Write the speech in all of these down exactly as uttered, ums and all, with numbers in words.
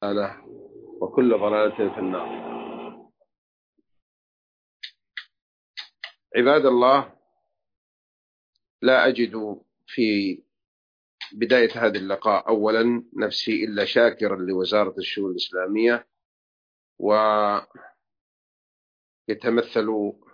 ضلالة وكل ضلالة في النار. عباد الله، لا أجد في بداية هذا اللقاء أولا نفسي إلا شاكرا لوزارة الشؤون الإسلامية، ويتمثل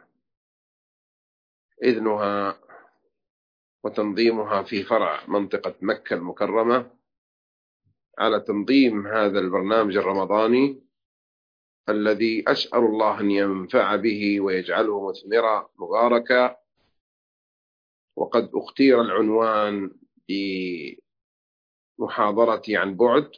إذنها وتنظيمها في فرع منطقة مكة المكرمة على تنظيم هذا البرنامج الرمضاني الذي أسأل الله أن ينفع به ويجعله مثمرا مباركا. وقد اختير العنوان بمحاضرتي عن بعد: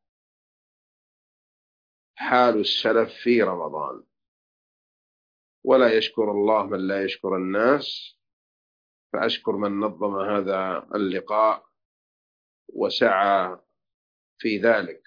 حال السلف في رمضان. ولا يشكر الله من لا يشكر الناس، فأشكر من نظم هذا اللقاء وسعى في ذلك.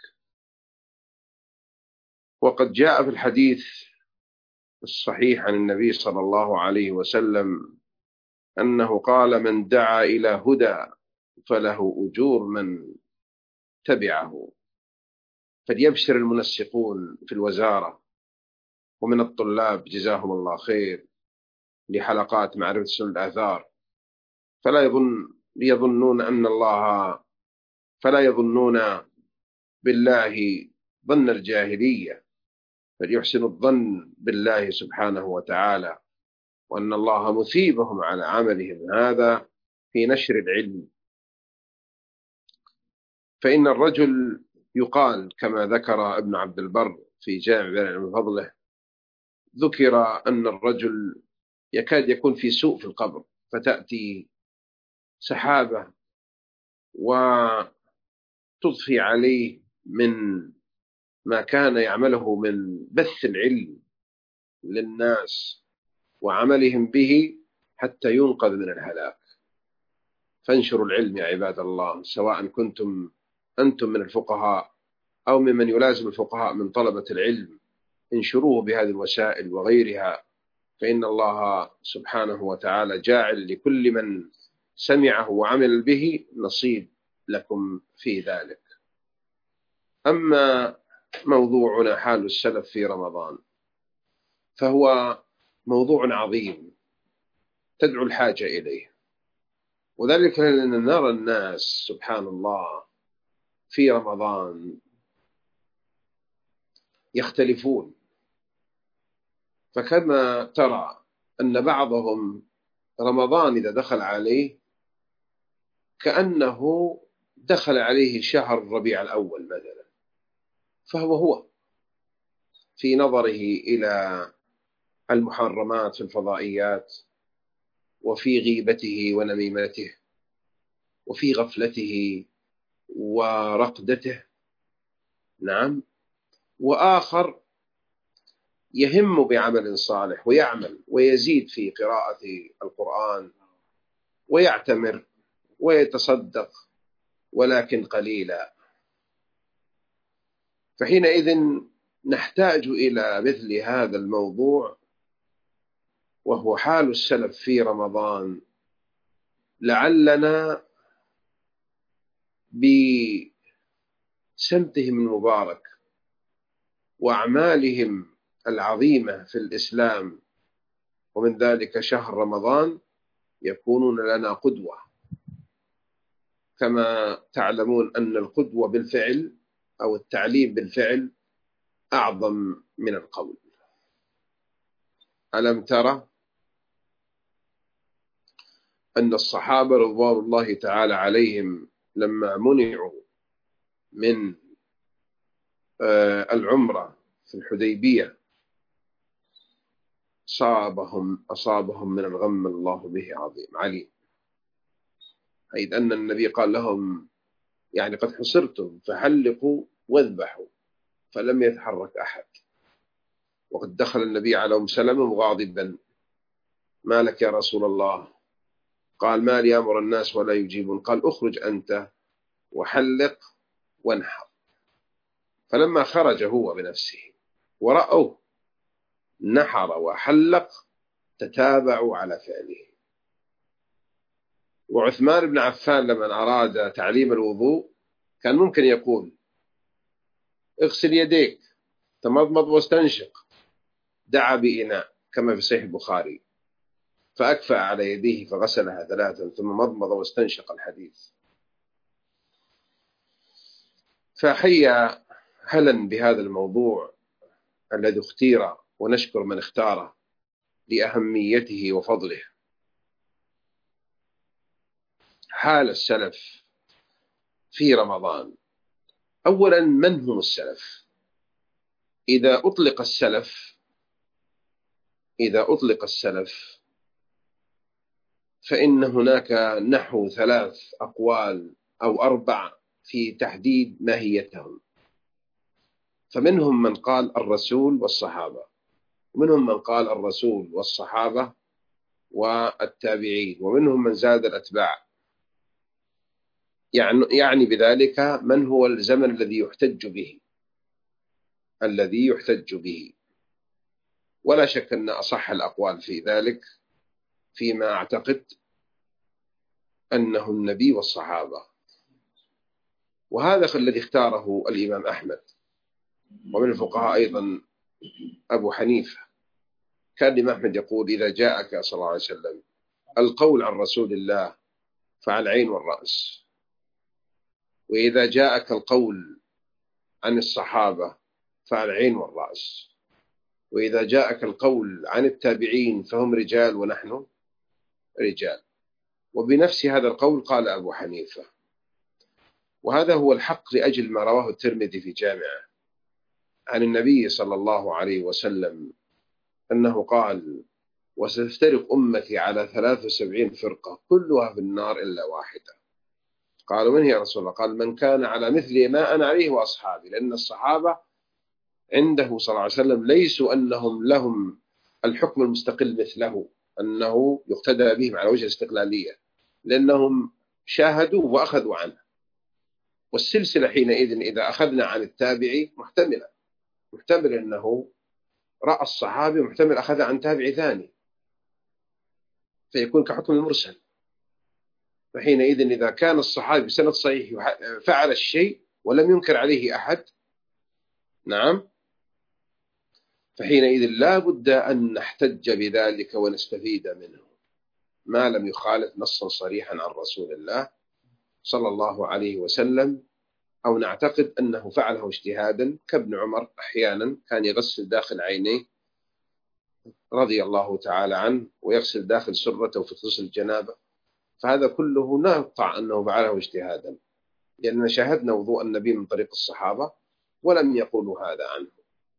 وقد جاء في الحديث الصحيح عن النبي صلى الله عليه وسلم أنه قال: من دعا إلى هدى فله أجور من تبعه. فليبشر المنسقون في الوزارة ومن الطلاب جزاهم الله خير لحلقات معرفة سنن الآثار، فلا يظن يظنون أن الله فلا يظنون بالله ظن الجاهلية، بل يحسن الظن بالله سبحانه وتعالى، وأن الله مثيبهم على عملهم هذا في نشر العلم. فإن الرجل يقال كما ذكر ابن عبد البر في جامع بيان من فضله، ذكر أن الرجل يكاد يكون في سوء في القبر، فتأتي سحابة وتضفي عليه من ما كان يعمله من بث العلم للناس وعملهم به حتى ينقذ من الهلاك. فانشروا العلم يا عباد الله، سواء كنتم أنتم من الفقهاء أو ممن يلازم الفقهاء من طلبة العلم، انشروه بهذه الوسائل وغيرها، فإن الله سبحانه وتعالى جاعل لكل من سمعه وعمل به نصيب لكم في ذلك. أما موضوعنا حال السلف في رمضان فهو موضوع عظيم تدعو الحاجة إليه، وذلك لأن نرى الناس سبحان الله في رمضان يختلفون. فكما ترى أن بعضهم رمضان إذا دخل عليه كأنه دخل عليه شهر الربيع الأول مثلا، فهو هو في نظره إلى المحرمات في الفضائيات، وفي غيبته ونميمته، وفي غفلته ورقدته. نعم. وآخر يهم بعمل صالح ويعمل ويزيد في قراءة القرآن ويعتمر ويتصدق، ولكن قليلا. فحينئذ نحتاج إلى مثل هذا الموضوع، وهو حال السلف في رمضان، لعلنا بسمتهم المبارك وأعمالهم العظيمة في الإسلام، ومن ذلك شهر رمضان، يكونون لنا قدوة. كما تعلمون أن القدوة بالفعل أو التعليم بالفعل أعظم من القول. ألم ترى أن الصحابة رضوان الله تعالى عليهم لما منعوا من العمرة في الحديبية أصابهم أصابهم من الغم الله به عظيم عليم، حيث أن النبي قال لهم: يعني قد حصرتم فحلقوا واذبحوا، فلم يتحرك أحد. وقد دخل النبي على أم سلمة مغاضبا: ما لك يا رسول الله؟ قال: ما لي أمر الناس ولا يجيبون. قال: اخرج أنت وحلق وانحر. فلما خرج هو بنفسه ورأوه نحر وحلق تتابعوا على فعله. وعثمان بن عفان لما أراد تعليم الوضوء كان ممكن يقول: اغسل يديك، تمضمض واستنشق. دعا بإناء كما في صحيح البخاري، فأكفأ على يديه فغسلها ثلاثا ثم مضمض واستنشق الحديث. فحيا هلا بهذا الموضوع الذي اختير، ونشكر من اختاره لأهميته وفضله. حال السلف في رمضان. أولا، من هم السلف؟ إذا أطلق السلف إذا أطلق السلف فإن هناك نحو ثلاث أقوال أو أربع في تحديد ماهيتهم. فمنهم من قال الرسول والصحابة، ومنهم من قال الرسول والصحابة والتابعين، ومنهم من زاد الأتباع. يعني, يعني بذلك من هو الزمن الذي يحتج به الذي يحتج به ولا شك أن أصح الأقوال في ذلك فيما أعتقد أنه النبي والصحابة. وهذا الذي اختاره الإمام أحمد، ومن الفقهاء أيضا أبو حنيفة. كان الإمام أحمد يقول: إذا جاءك صلى الله عليه وسلم القول عن رسول الله فعلى العين والرأس، وإذا جاءك القول عن الصحابة فعلى العين والرأس، وإذا جاءك القول عن التابعين فهم رجال ونحن رجال. وبنفس هذا القول قال أبو حنيفة، وهذا هو الحق لأجل ما رواه الترمذي في جامعه عن النبي صلى الله عليه وسلم أنه قال: وستفترق أمتي على ثلاث وسبعين فرقة كلها في النار إلا واحدة. قالوا: من هي يا رسول الله؟ قال: من كان على مثل ما أنا عليه وأصحابي. لأن الصحابة عنده صلى الله عليه وسلم ليسوا أنهم لهم الحكم المستقل مثله، أنه يقتدى بهم على وجه الاستقلالية، لأنهم شاهدوا وأخذوا عنه. والسلسلة حينئذ إذا أخذنا عن التابعي محتملة، محتمل أنه رأى الصحابي، محتمل أخذ عن تابعي ثاني، فيكون كحكم المرسل. فحينئذ إذا كان الصحابي بسند صحيح فعل الشيء ولم ينكر عليه أحد، نعم، فحينئذ لا بد أن نحتج بذلك ونستفيد منه ما لم يخالف نصا صريحا عن رسول الله صلى الله عليه وسلم، أو نعتقد أنه فعله اجتهادا، كابن عمر أحيانا كان يغسل داخل عينيه رضي الله تعالى عنه، ويغسل داخل سرته في غسل الجنابة. فهذا كله نقطع أنه فعله اجتهادا، لأننا شاهدنا وضوء النبي من طريق الصحابة ولم يقولوا هذا عنه.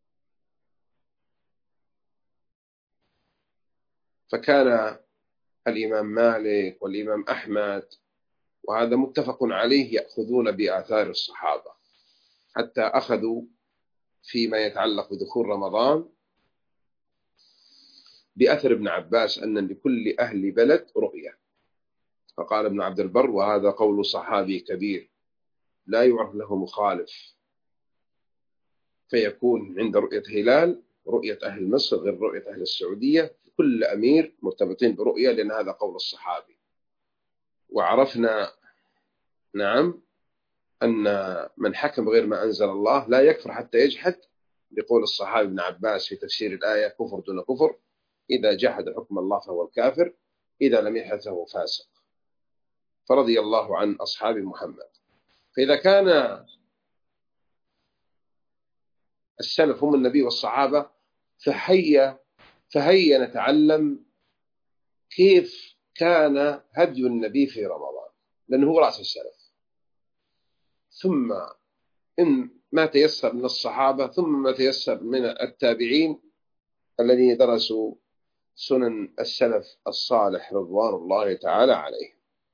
فكان الإمام مالك والإمام أحمد، وهذا متفق عليه، يأخذون بآثار الصحابة، حتى أخذوا فيما يتعلق بدخول رمضان بأثر ابن عباس أن لكل أهل بلد رؤية. فقال ابن عبد البر: وهذا قول صحابي كبير لا يعرف له مخالف، فيكون عند رؤية هلال رؤية أهل مصر غير رؤية أهل السعودية، كل أمير مرتبطين برؤية، لأن هذا قول الصحابي. وعرفنا نعم أن من حكم بغير ما أنزل الله لا يكفر حتى يجحد، بقول الصحابي ابن عباس في تفسير الآية: كفر دون كفر، إذا جحد حكم الله فهو الكافر، إذا لم يحدث فهو فاسق. فرضي الله عن أصحاب محمد. فإذا كان السلف هم النبي والصحابة، فهيا فهيا نتعلم كيف كان هدي النبي في رمضان، لأنه هو رأس السلف. ثم إن ما تيسر من الصحابة، ثم ما تيسر من التابعين الذين درسوا سنن السلف الصالح رضوان الله تعالى عليه.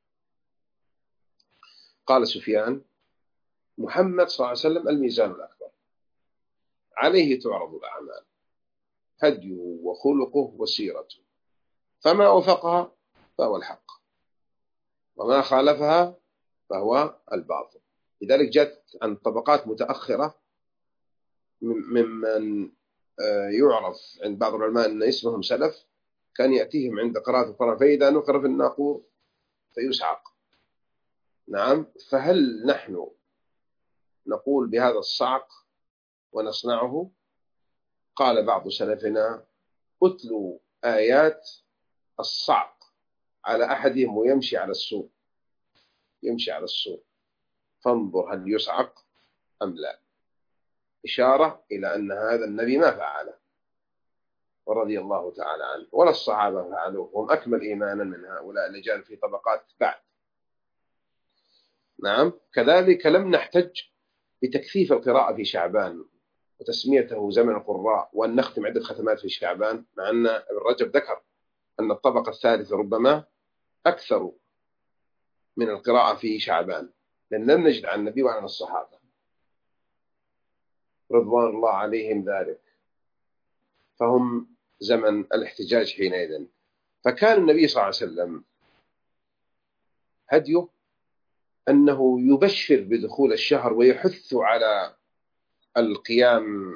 قال سفيان: محمد صلى الله عليه وسلم الميزان الأكبر، عليه تعرض الأعمال، هديه وخلقه وسيرته، فما وفقها فهو الحق، وما خالفها فهو الباطل. لذلك جاءت عن طبقات متأخرة ممن يعرف عند بعض العلماء أن اسمهم سلف، كان يأتيهم عند قراءة القرآن فإذا نقر في الناقور فيسعق. نعم، فهل نحن نقول بهذا الصعق ونصنعه؟ قال بعض سلفنا: أتلوا آيات الصعق على أحدهم ويمشي على السوق، يمشي على السوق فانظر هل يصعق أم لا، إشارة إلى أن هذا النبي ما فعله ورضي الله تعالى عنه، ولا الصحابة فعلوه، هم أكمل إيمانا من هؤلاء الرجال في طبقات بعد. نعم. كذلك لم نحتج بتكثيف القراءة في شعبان وتسميته زمن القراء، وأن نختم عدة ختمات في شعبان، مع أن ابن رجب ذكر أن الطبقة الثالثة ربما أكثر من القراءة في شعبان، لأن لم نجد عن النبي وعن الصحابة رضوان الله عليهم ذلك، فهم زمن الاحتجاج حينئذ. فكان النبي صلى الله عليه وسلم هديه أنه يبشر بدخول الشهر ويحث على القيام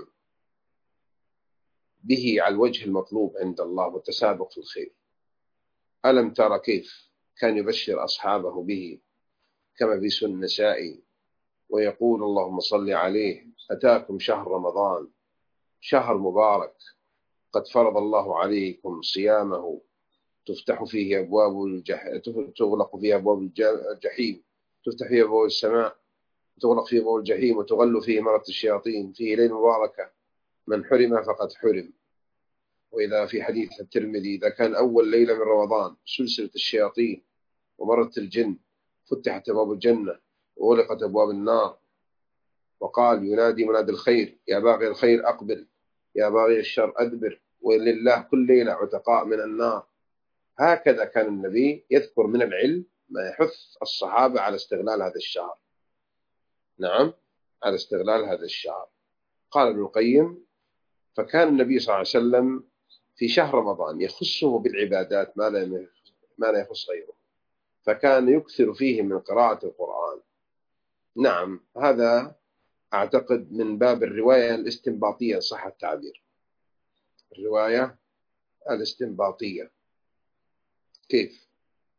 به على الوجه المطلوب عند الله والتسابق في الخير. ألم ترى كيف كان يبشر أصحابه به كما في سنن النسائي، ويقول اللهم صل عليه: أتاكم شهر رمضان شهر مبارك قد فرض الله عليكم صيامه، تفتح فيه أبواب الجح... تغلق فيه أبواب الجحيم، تفتح فيه أبواب السماء، تغلق فيه أبواب الجحيم، وتغل فيه مرة الشياطين، فيه ليلة مباركة من حرم فقد حرم. وإذا في حديث الترمذي: إذا كان أول ليلة من رمضان سلسلة الشياطين ومرت الجن، فتحت أبواب الجنة وغلقت أبواب النار. وقال: ينادي منادي الخير: يا باغي الخير أقبل، يا باغي الشر أدبر، ولله كل ليلة عتقاء من النار. هكذا كان النبي يذكر من العلم ما يحث الصحابة على استغلال هذا الشهر. نعم، على استغلال هذا الشهر. قال ابن القيم: فكان النبي صلى الله عليه وسلم في شهر رمضان يخصه بالعبادات ما لا ما لا يخص غيره، فكان يكثر فيه من قراءة القرآن. نعم، هذا أعتقد من باب الرواية الاستنباطية صح التعبير، الرواية الاستنباطية. كيف؟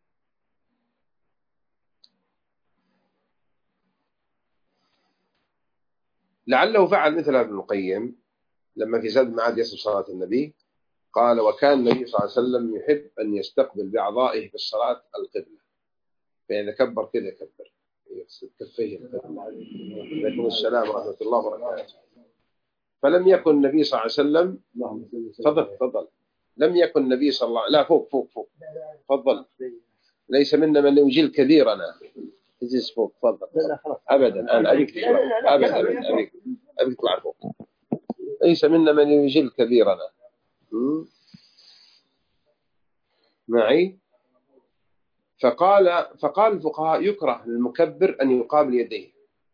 لعله فعل مثل ابن القيم لما في زاد المعاد يصف صلاة النبي، قال: وكان النبي صلى الله عليه وسلم يحب أن يستقبل بأعضائه في الصلاة القبلة، فإذا كبر كذا كبر كفيه القبلة. عليكم السلام ورحمة الله وبركاته. فلم يكن النبي صلى الله عليه وسلم، تفضل تفضل، لم يكن النبي صلى الله عليه وسلم، لا فوق فوق فوق، تفضل، ليس منا من يجيل كبيرنا، تجلس فوق، تفضل. أبدا أنا أبيك تطلع، أبدا أبدا أبيك أبيك تطلع فوق، ليس منا من يجيل كبيرنا. معي؟ فقال فقال الفقهاء: يكره للمكبر أن يقابل يديه.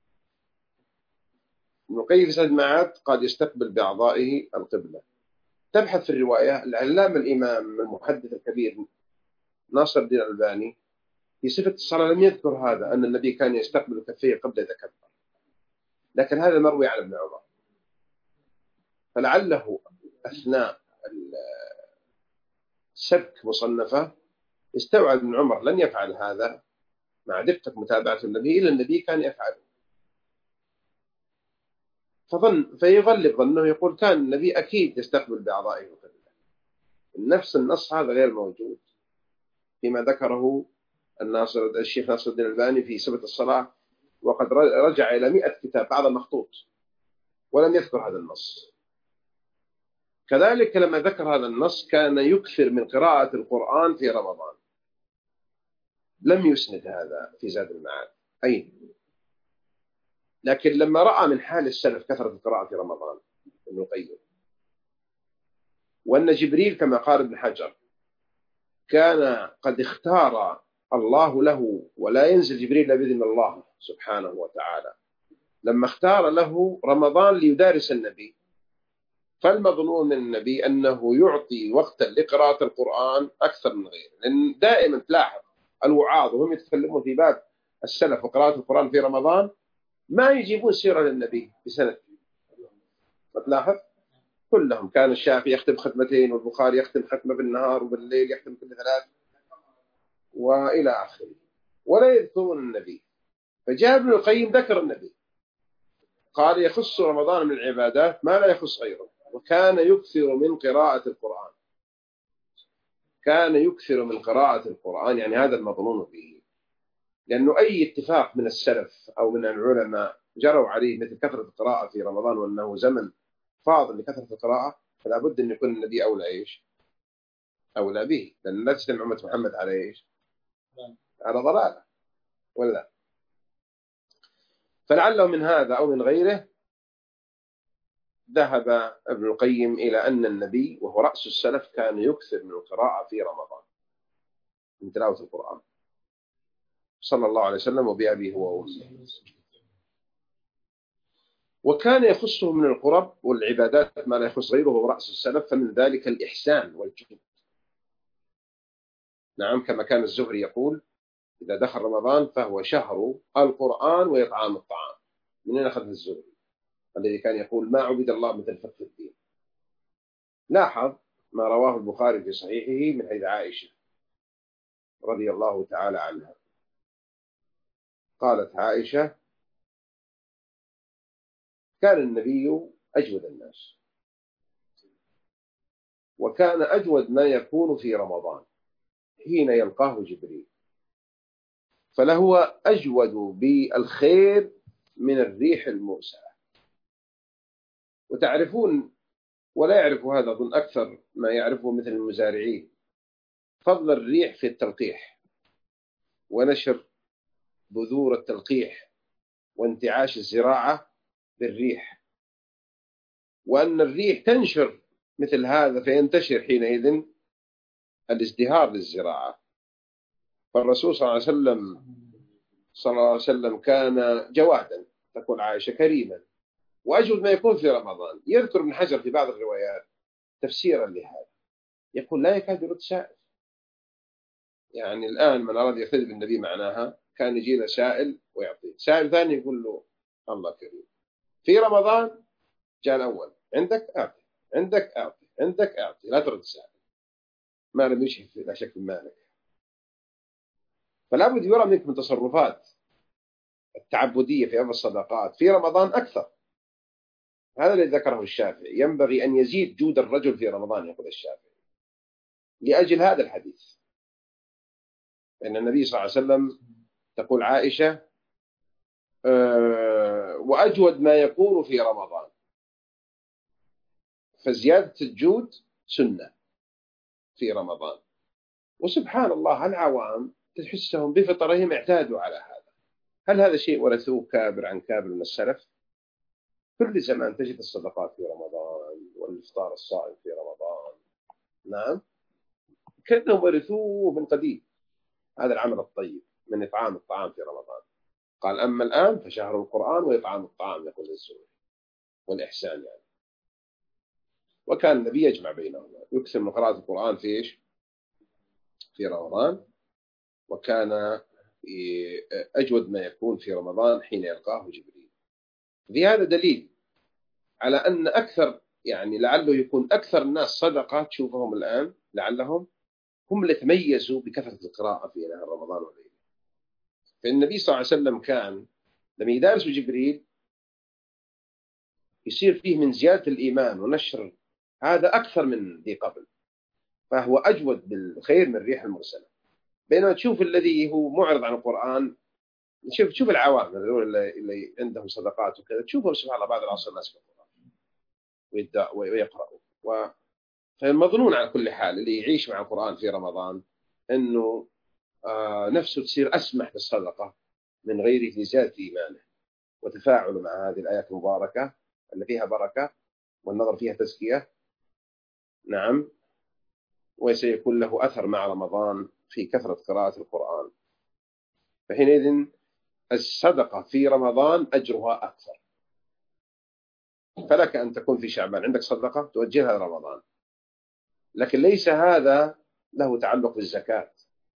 ابن القيم في زاد المعاد قال: يستقبل بأعضائه القبلة. تبحث في الرواية، العلامة الإمام المحدث الكبير ناصر الدين الألباني في صفة الصلاة لم يذكر هذا، أن النبي كان يستقبل كفيه قبل إذا كبر، لكن هذا مروي عن ابن عمر، فلعله أثناء السبك مصنفة استوعب ابن عمر لن يفعل هذا مع دقة متابعة النبي، إلا النبي كان يفعله، فظن فيغلب ظنه، يقول كان النبي أكيد يستقبل بأعضائه القبلة. نفس النص هذا غير موجود فيما ذكره الناصر الشيخ ناصر الدين الألباني في صفة الصلاة، وقد رجع إلى مئة كتاب بعض مخطوط ولم يذكر هذا النص. كذلك لما ذكر هذا النص كان يكثر من قراءة القرآن في رمضان، لم يسند هذا في زاد المعاد أي. لكن لما رأى من حال السلف كثرة القراءة في رمضان ابن القيم، وأن جبريل كما قال ابن حجر كان قد اختار الله له، ولا ينزل جبريل إلا بإذن الله سبحانه وتعالى، لما اختار له رمضان ليدارس النبي، فالمظنون من النبي أنه يعطي وقتا لقراءة القرآن أكثر من غيره، لأن دائما تلاحظ الوعاظ وهم يتكلمون في باب السلف وقراءة القرآن في رمضان ما يجيبون سيرة للنبي بسنة، فتلاحظ كلهم كان الشافعي يختم ختمتين، والبخاري يختم ختمة بالنهار، وبالليل يختم كل ثلاث، وإلى آخره، ولا يذكرون النبي. فجاء ابن القيم ذكر النبي، قال يخص رمضان من العبادات ما لا يخص غيره. وكان يكثر من قراءة القرآن، كان يكثر من قراءة القرآن، يعني هذا المظنون به، لأنه أي اتفاق من السلف أو من العلماء جروا عليه مثل كثرة القراءة في رمضان وأنه زمن فاضل لكثرة القراءة، فلا بد أن يكون النبي أولى إيش؟ أولى به، لأن لا تجتمع أمة محمد على إيش؟ على ضلالة ولا. فلعله من هذا أو من غيره ذهب ابن القيم إلى أن النبي وهو رأس السلف كان يكثر من القراءة في رمضان من تلاوة القرآن صلى الله عليه وسلم وبأبيه هو وأمه. وكان يخصه من القرب والعبادات ما لا يخص غيره هو رأس السلف، فمن ذلك الإحسان والجود. نعم، كما كان الزهري يقول إذا دخل رمضان فهو شهر القرآن وإطعام الطعام. من أين أخذ الزهري الذي كان يقول ما عبد الله مثل فقه الدين؟ لاحظ ما رواه البخاري في صحيحه من حديث عائشة رضي الله تعالى عنها. قالت عائشة كان النبي أجود الناس، وكان أجود ما يكون في رمضان حين يلقاه جبريل، فلهو أجود بالخير من الريح المرسلة. وتعرفون ولا يعرف هذا أظن أكثر ما يعرفه مثل المزارعين فضل الريح في التلقيح ونشر بذور التلقيح وانتعاش الزراعة بالريح، وأن الريح تنشر مثل هذا فينتشر حينئذ الازدهار للزراعة. فالرسول صلى الله عليه وسلم صلى الله عليه وسلم كان جوادا، تقول عائشة كريما، وأجود ما يكون في رمضان. يذكر ابن حجر في بعض الروايات تفسيرا لهذا يقول لا يكاد يرد سائل. يعني الآن من أراد يختلف بالنبي معناها كان يجي له سائل ويعطيه، سائل ثاني يقول له الله كريم. في رمضان جاء الأول عندك أعطي، عندك أعطي، عندك أعطي، لا ترد سائل، ما لم يشهد لا شك في مالك. فلا بد يرى منك من تصرفات التعبدية في أمر الصدقات في رمضان أكثر. هذا الذي ذكره الشافعي، ينبغي أن يزيد جود الرجل في رمضان يقول الشافعي لأجل هذا الحديث. أن النبي صلى الله عليه وسلم تقول عائشة أه وأجود ما يكون في رمضان، فزيادة الجود سنة في رمضان. وسبحان الله العوام تحسهم بفطرهم اعتادوا على هذا. هل هذا شيء ورثوه كابر عن كابر من السلف؟ كل زمان تجد الصدقات في رمضان والإفطار الصائم في رمضان. نعم، كأنهم ورثوه من قديم هذا العمل الطيب من إطعام الطعام في رمضان. قال أما الآن فشهر القرآن وإطعام الطعام يقول الزهري والإحسان يعني. وكان النبي يجمع بينهما، يكثر من قراءة القرآن في إيش؟ في رمضان، وكان أجود ما يكون في رمضان حين يلقاه جبريل. في هذا دليل على أن أكثر يعني لعله يكون أكثر الناس صدقة تشوفهم الآن لعلهم هم اللي تميزوا بكثرة القراءة في نهار رمضان وليله. فالنبي صلى الله عليه وسلم كان لما يدارس جبريل يصير فيه من زيادة الإيمان ونشر هذا أكثر من ذي قبل، فهو أجود بالخير من الريح المرسلة. بينما تشوف الذي هو معرض عن القرآن، شوف شوف العوام اللي, اللي عندهم صدقات وكذا، تشوفهم سبحان الله بعد العصر الناس في القرآن ويقرأوا و... فالمظنون على كل حال اللي يعيش مع القرآن في رمضان أنه آه نفسه تصير أسمح بالصدقة من غيره لزيادة إيمانه وتفاعله مع هذه الآيات المباركة اللي فيها بركة والنظر فيها تزكية. نعم، وسيكون له أثر مع رمضان في كثرة قراءة القرآن. فحينئذ الصدقة في رمضان أجرها أكثر. فلك أن تكون في شعبان عندك صدقة توجهها لرمضان، لكن ليس هذا له تعلق بالزكاة.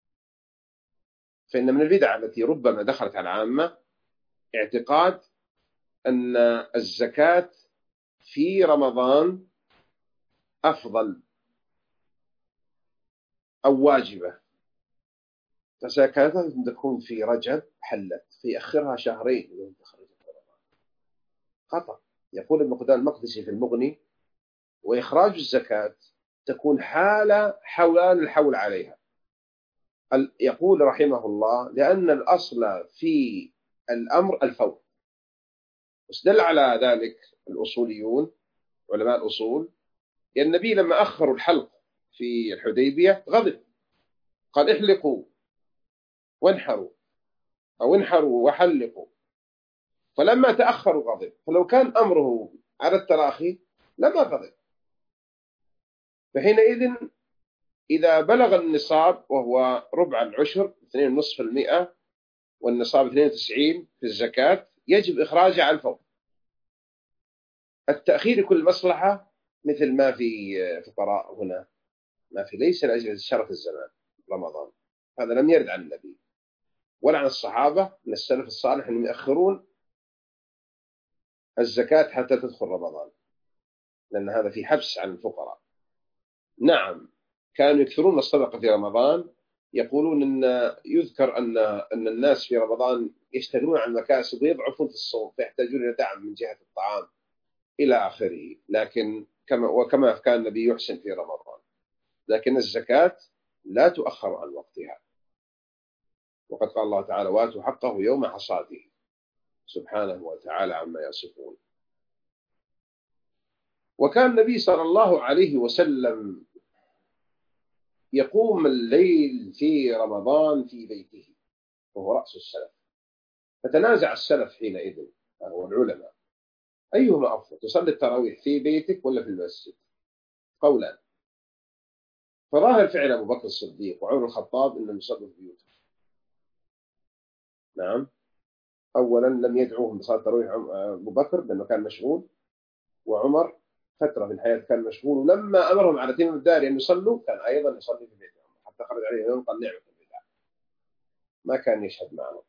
فإن من البدع التي ربما دخلت على العامة اعتقاد أن الزكاة في رمضان أفضل أو واجبة. فزكاة تكون في رجب حلت، في أخرها شهرين خطأ. يقول ابن قدامة المقدسي في المغني: وإخراج الزكاة تكون حالة حولان الحول عليها. يقول رحمه الله: لأن الأصل في الأمر الفور. واستدل على ذلك الأصوليون علماء الأصول، لأن النبي لما أخروا الحلق في الحديبية غضب، قال: احلقوا وانحروا، أو انحروا وحلقوا. فلما تأخروا غضب، فلو كان أمره على التراخي لما غضب. فحينئذ إذا بلغ النصاب وهو ربع العشر اثنين فاصلة خمسة بالمئة والنصاب اثنين وتسعين في الزكاة، يجب إخراجها على الفور. التأخير كل مصلحة، مثل ما في فقراء هنا، ما في ليس لأجل شرف الزمان رمضان، هذا لم يرد عن النبي ولا عن الصحابة من السلف الصالح أنهم يأخرون الزكاة حتى تدخل رمضان، لأن هذا في حبس عن الفقراء. نعم، كانوا يكثرون الصدقة في رمضان، يقولون أن يذكر أن أن الناس في رمضان يشتغلون عن المكاسب ويضعفون في الصوم، فيحتاجون إلى دعم من جهة الطعام إلى آخره. لكن كما وكما كان النبي يحسن في رمضان، لكن الزكاة لا تؤخر عن وقتها. وقد قال الله تعالى: وآتوا حقه يوم حصاده، سبحانه وتعالى عما يصفون. وكان النبي صلى الله عليه وسلم يقوم الليل في رمضان في بيته، وهو رأس السلف. فتنازع السلف حينئذ والعلماء أيهما أفضل، تصلي التراويح في بيتك ولا في المسجد؟ قولا. فظاهر فعل أبو بكر الصديق وعمر الخطاب أنهم يصلوا في بيوتهم. نعم، أولا لم يدعوهم بصلاة التراويح أبو بكر لأنه كان مشغول، وعمر فترة في الحياة كان مشغول، ولما أمرهم على تيم الدار أن يصلوا كان أيضا يصلي في بيتهم، حتى خرج عليه يوم قال: نعمة البدع، ما كان يشهد معهم.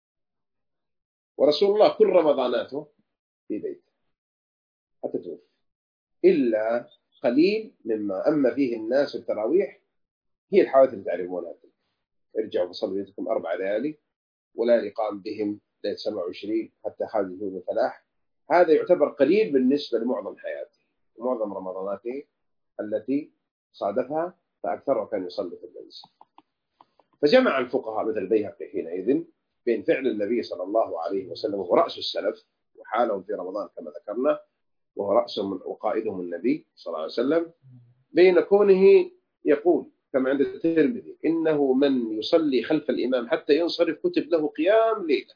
ورسول الله كل رمضاناته في بيته حتى توفي، إلا قليل مما أما فيه الناس التراويح، هي الحوادث اللي تعرفونها: ارجعوا فصلوا بيتكم أربع ليالي، ولا يقام بهم ليلة سبعة وعشرين حتى خالد بن الفلاح. هذا يعتبر قليل بالنسبة لمعظم حياته ومعظم رمضاناته التي صادفها، فأكثرها كان يصلي في الليل. فجمع الفقهاء مثل البيهقي حينئذ بين فعل النبي صلى الله عليه وسلم وهو رأس السلف وحالهم في رمضان كما ذكرنا، وهو رأسهم وقائدهم النبي صلى الله عليه وسلم، بين كونه يقول كما عند الترمذي: إنه من يصلي خلف الإمام حتى ينصرف كتب له قيام ليلة.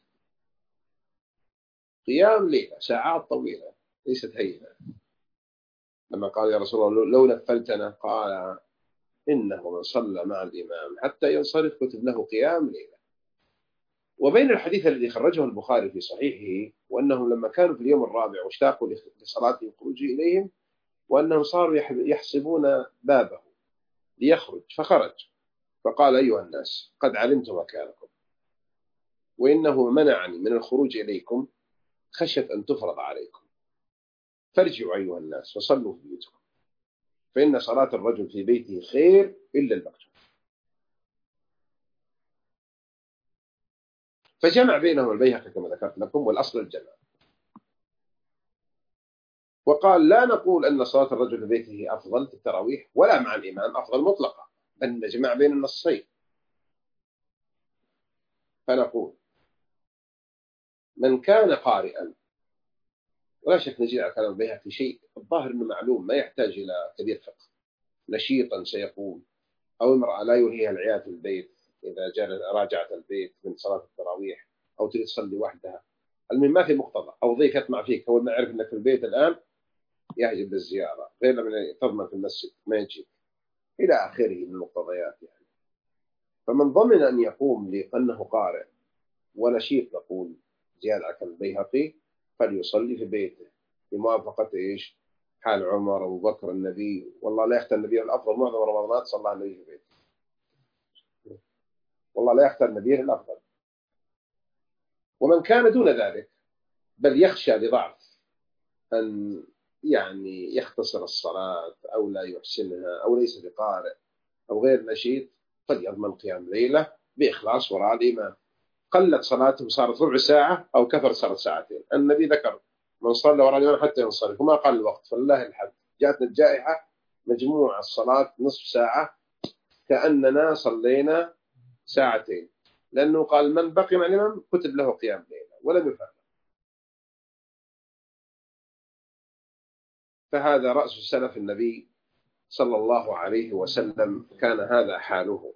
قيام ليلة، ساعات طويلة ليست هينة. لما قال: يا رسول الله لو نفلتنا، قال: إنه من صلى مع الإمام حتى ينصرف كتب له قيام ليلة. وبين الحديث الذي خرجه البخاري في صحيحه، وأنهم لما كانوا في اليوم الرابع واشتاقوا لصلاة الخروج إليهم، وأنهم صاروا يحسبون بابه ليخرج، فخرج فقال: أيها الناس، قد علمت مكانكم، وإنه منعني من الخروج إليكم خشية أن تفرض عليكم، فارجعوا أيها الناس وصلوا في بيوتكم، فإن صلاة الرجل في بيته خير إلا المكتوب. فجمع بينهم البيهقي كما ذكرت لكم، والأصل الجمع. وقال: لا نقول أن صلاة الرجل في بيته أفضل في التراويح ولا مع الإمام أفضل مطلقا، بل نجمع بين النصين. فنقول: من كان قارئا، ولا شك نجي على كلام البيهقي شيء الظاهر أنه معلوم ما يحتاج إلى كبير فقه، نشيطا سيقول، أو امرأة لا يلهيها العياذ في البيت إذا جاء راجعت البيت من صلاة التراويح، أو تريد تصلي وحدها، المهم ما في مقتضى، أو ضيف يطمع فيك أول ما يعرف أنك في البيت الآن يهجب بالزيارة، غير لما تضمن في المسجد ما يجي إلى آخره من المقتضيات يعني. فمن ضمن أن يقوم لأنه قارئ ونشيط، نقول زيادة على البيهقي، فليصلي في بيته بموافقة إيش؟ حال عمر أبو بكر النبي، والله لا يختار النبي الأفضل معظم رمضانات صلى النبي في بيته، والله لا يختار النبي الأفضل. ومن كان دون ذلك بل يخشى لضعف أن يعني يختصر الصلاة أو لا يحسنها أو ليس بقارئ أو غير نشيط، قد يضمن قيام ليلة بإخلاص وراء الإمام. قلت صلاته صارت ربع ساعة أو كثر صارت ساعتين. النبي ذكر من صلى وراء الإمام حتى ينصرف وما قال الوقت فلله الحمد. جاءتنا الجائحة مجموع الصلاة نصف ساعة كأننا صلينا ساعتين، لأنه قال من بقي مع الإمام كتب له قيام ليلة ولم يفرق. فهذا رأس سلف النبي صلى الله عليه وسلم، كان هذا حاله.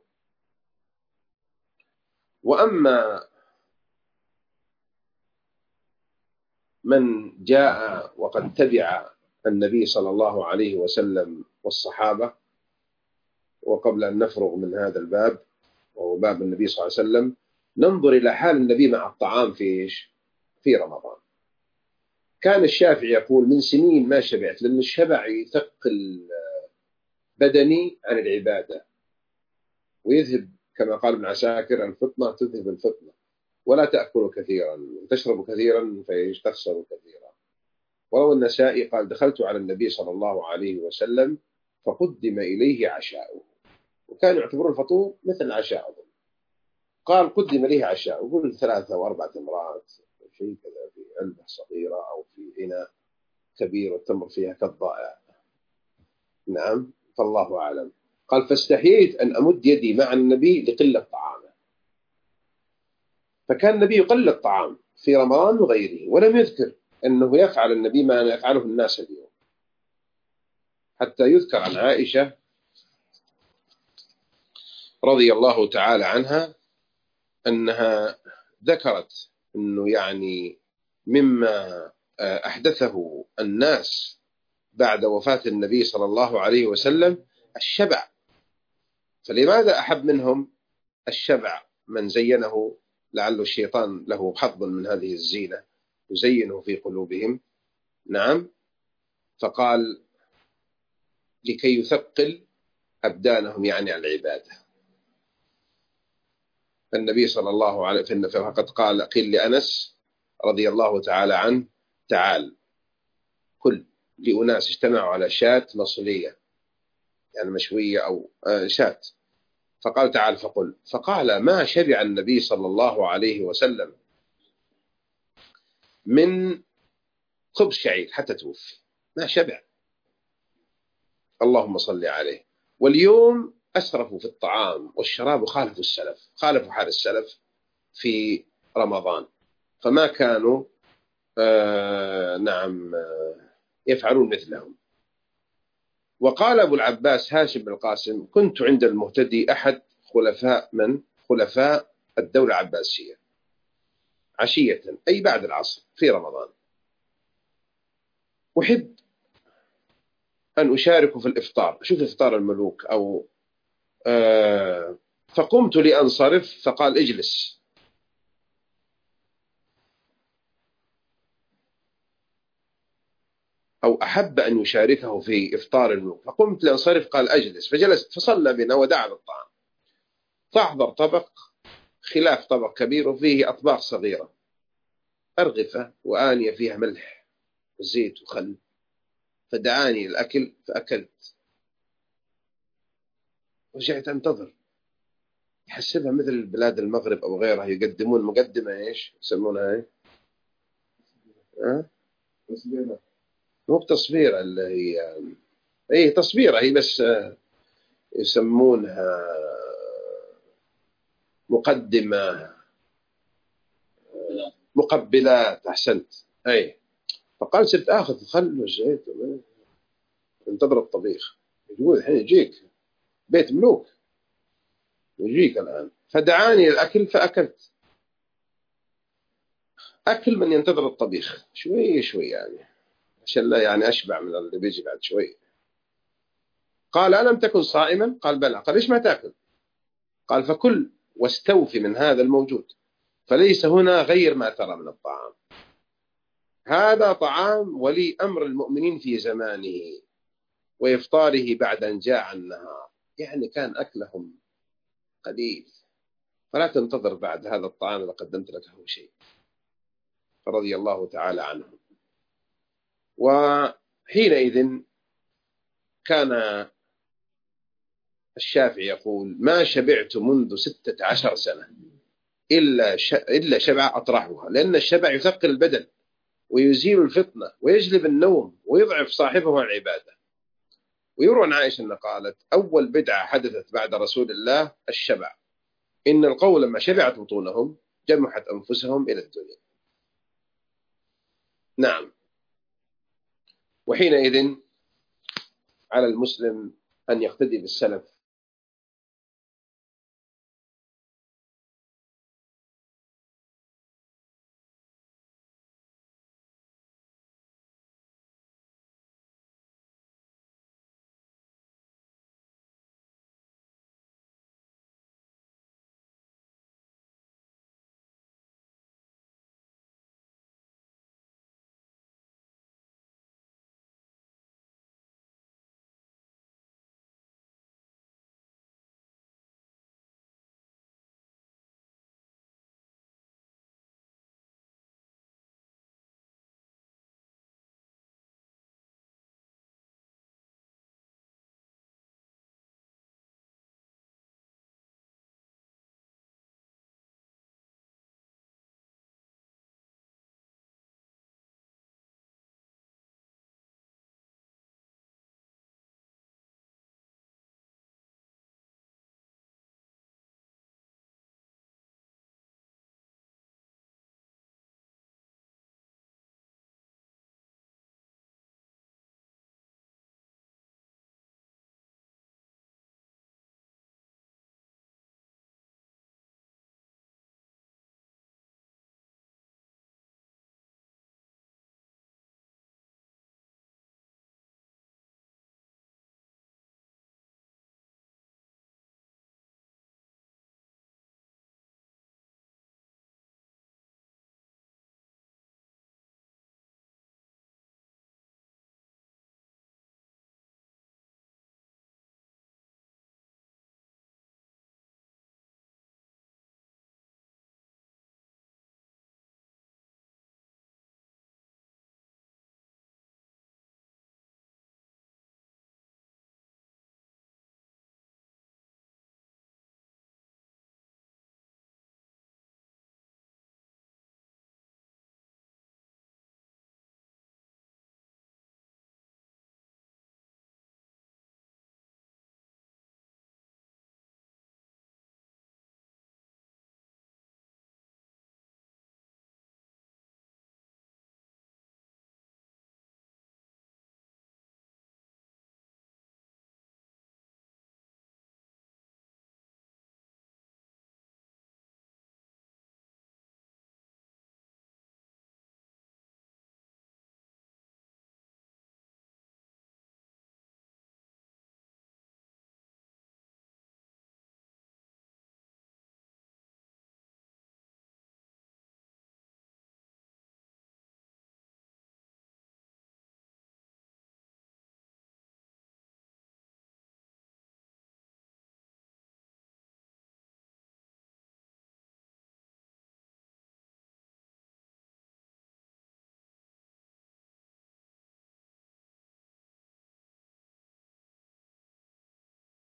وأما من جاء وقد تبع النبي صلى الله عليه وسلم والصحابة، وقبل أن نفرغ من هذا الباب وهو باب النبي صلى الله عليه وسلم، ننظر إلى حال النبي مع الطعام في إيش؟ في رمضان. كان الشافعي يقول من سنين ما شبعت، لأن الشبع يثقل بدني عن العبادة ويذهب كما قال ابن عساكر الفطنة تذهب الفطنة، ولا تأكل كثيرا تشرب كثيرا فيستخسر كثيرا. وروى النسائي قال دخلت على النبي صلى الله عليه وسلم فقدم إليه عشاؤه، وكان يعتبر الفطور مثل عشاء، قال قدم إليه عشاء، وقل ثلاثة وأربع تمرات شيء كذا في علبة صغيرة أو في إناء كبير والتمر فيها كالضائع. نعم، فالله أعلم. قال فاستحييت أن أمد يدي مع النبي لقلة طعامه. فكان النبي يقلل الطعام في رمضان وغيره، ولم يذكر أنه يفعل النبي ما يفعله الناس اليوم، حتى يذكر عن عائشة رضي الله تعالى عنها أنها ذكرت أنه يعني مما أحدثه الناس بعد وفاة النبي صلى الله عليه وسلم الشبع. فلماذا أحب منهم الشبع؟ من زينه لعل الشيطان له حظ من هذه الزينة يزينه في قلوبهم. نعم، فقال لكي يثقل أبدانهم يعني على العبادة. النبي صلى الله عليه وسلم فقد قال قيل لأنس رضي الله تعالى عنه تعال كل لأناس اجتمعوا على شاة مصلية يعني مشوية أو شاة، فقال تعال فقل، فقال ما شبع النبي صلى الله عليه وسلم من خبز شعير حتى توفي، ما شبع، اللهم صل عليه. واليوم أسرفوا في الطعام والشراب وخالفوا السلف، خالفوا حال السلف في رمضان، فما كانوا آه نعم آه يفعلون مثلهم. وقال أبو العباس هاشم بن القاسم كنت عند المهتدي أحد خلفاء من خلفاء الدولة العباسية عشية أي بعد العصر في رمضان، أحب أن أشارك في الإفطار، أشوف إفطار الملوك أو آه فقمت لأنصرف فقال اجلس، أو أحب أن يشاركه في إفطار الملوك، فقمت لأنصرف قال أجلس، فجلست فصلى بنا ودعا بالطعام، فأحضر طبق خلاف طبق كبير وفيه أطباق صغيرة أرغفة وآنية فيها ملح وزيت وخل، فدعاني الأكل فأكلت، رجعت أنتظر، يحسبها مثل بلاد المغرب أو غيرها يقدمون مقدمة إيش يسمونها إيه؟ أه؟ تصبيرة، مو بتصبيرة اللي هي إيه تصبيرة هي، بس يسمونها مقدمة مقبلات، أحسنت أي. فقال صرت آخذ خل وزيت انتظر الطبيخ، يقول الحين يجيك بيت ملوك يجيك الآن، فدعاني الأكل فأكلت، أكل من ينتظر الطبيخ شوي شوي يعني عشان لا يعني أشبع من اللي بيجي بعد شوي. قال ألم تكن صائما؟ قال بلى. قال ليش ما تأكل؟ قال فكل واستوفي من هذا الموجود، فليس هنا غير ما ترى من الطعام، هذا طعام ولي أمر المؤمنين في زمانه وإفطاره بعد أن جاع النهار، يعني كان أكلهم قليل، فلا تنتظر بعد هذا الطعام إذا قدمت لك شيء. فرضي الله تعالى عنهم. وحينئذ كان الشافعي يقول ما شبعت منذ ستة عشر سنة إلا إلا شبع أطرحها، لأن الشبع يثقل البدن ويزيل الفطنة ويجلب النوم ويضعف صاحبه عن العبادة. ويروى عن عائشة أن قالت: أول بدعة حدثت بعد رسول الله الشبع، إن القوم لما شبعت بطونهم جمحت أنفسهم إلى الدنيا. نعم. وحينئذ على المسلم أن يقتدي بالسلف